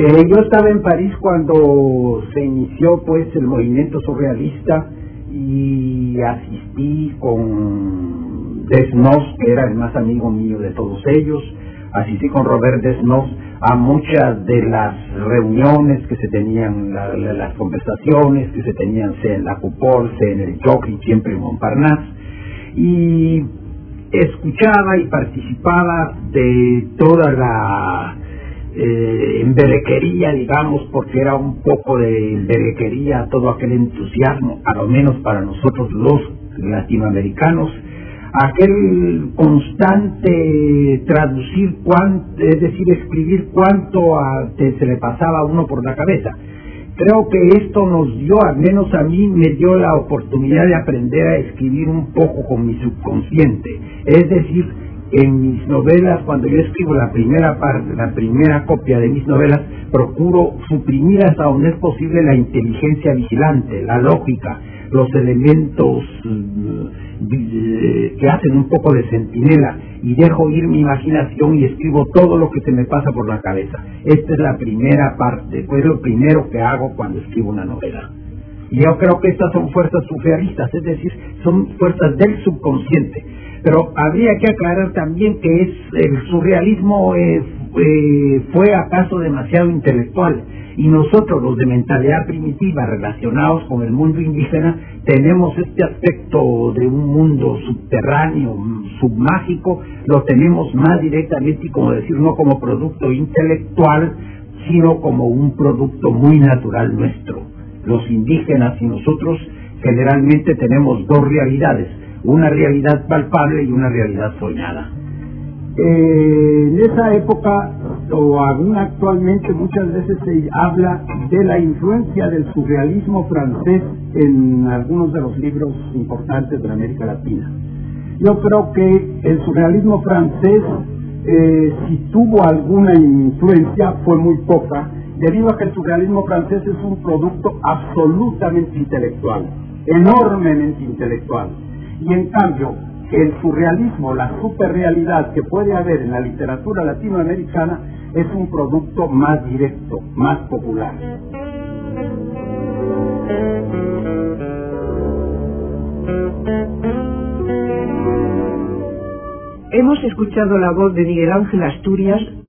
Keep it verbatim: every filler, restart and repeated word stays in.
Eh, yo estaba en París cuando se inició pues el movimiento surrealista y asistí con Desnos, que era el más amigo mío de todos ellos. Asistí con Robert Desnos a muchas de las reuniones que se tenían, la, la, las conversaciones que se tenían, sea en la Coupole, sea en el Jockey, siempre en Montparnasse, y escuchaba y participaba de toda la eh, embelequería, digamos, porque era un poco de embelequería todo aquel entusiasmo, a lo menos para nosotros los latinoamericanos, aquel constante traducir, cuánto, es decir, escribir cuánto a, te, se le pasaba a uno por la cabeza. Creo que esto nos dio, al menos a mí, me dio la oportunidad de aprender a escribir un poco con mi subconsciente. Es decir, en mis novelas, cuando yo escribo la primera parte, la primera copia de mis novelas, procuro suprimir hasta donde es posible la inteligencia vigilante, la lógica, los elementos que hacen un poco de centinela, y dejo ir mi imaginación y escribo todo lo que se me pasa por la cabeza. Esta es la primera parte, pues lo primero que hago cuando escribo una novela. Y yo creo que estas son fuerzas surrealistas, es decir, son fuerzas del subconsciente. Pero habría que aclarar también que es el surrealismo eh, eh, fue acaso demasiado intelectual, y nosotros, los de mentalidad primitiva relacionados con el mundo indígena, tenemos este aspecto de un mundo subterráneo, submágico, lo tenemos más directamente, y como decir, no como producto intelectual, sino como un producto muy natural nuestro. Los indígenas y nosotros generalmente tenemos dos realidades, una realidad palpable y una realidad soñada. Eh, en esa época, o aún actualmente, muchas veces se habla de la influencia del surrealismo francés en algunos de los libros importantes de la América Latina. Yo creo que el surrealismo francés, eh, si tuvo alguna influencia, fue muy poca, debido a que el surrealismo francés es un producto absolutamente intelectual, enormemente intelectual. Y en cambio, el surrealismo, la superrealidad que puede haber en la literatura latinoamericana, es un producto más directo, más popular. Hemos escuchado la voz de Miguel Ángel Asturias